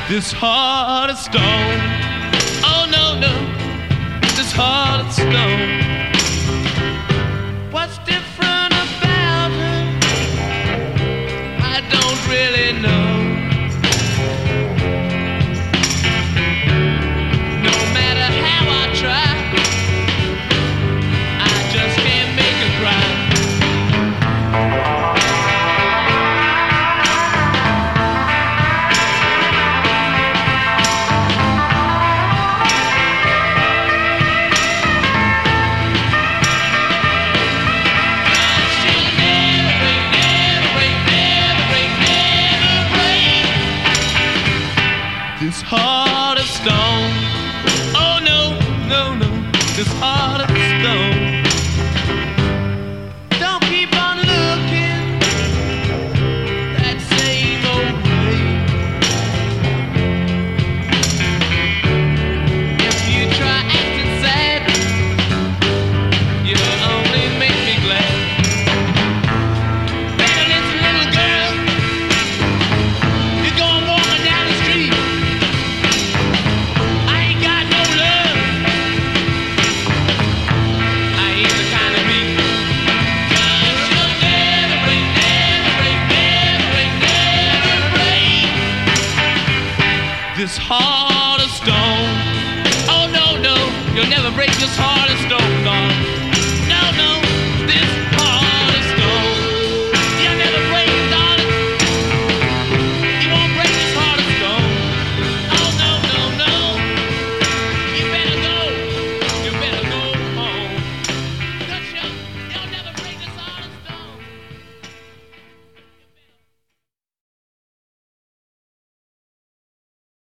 This heart of stone. Oh no, no, this heart of stone. What's different about her? I don't really know. No matter how I try, I just can't make her cry. This heart of stone. Oh no, no, no, this heart of stone. Don't keep on looking that same old way. If you try acting sad, you'll only make me glad. Better listen, little girl, you're going walking down the street. This heart of stone. Oh no, no, you'll never break this heart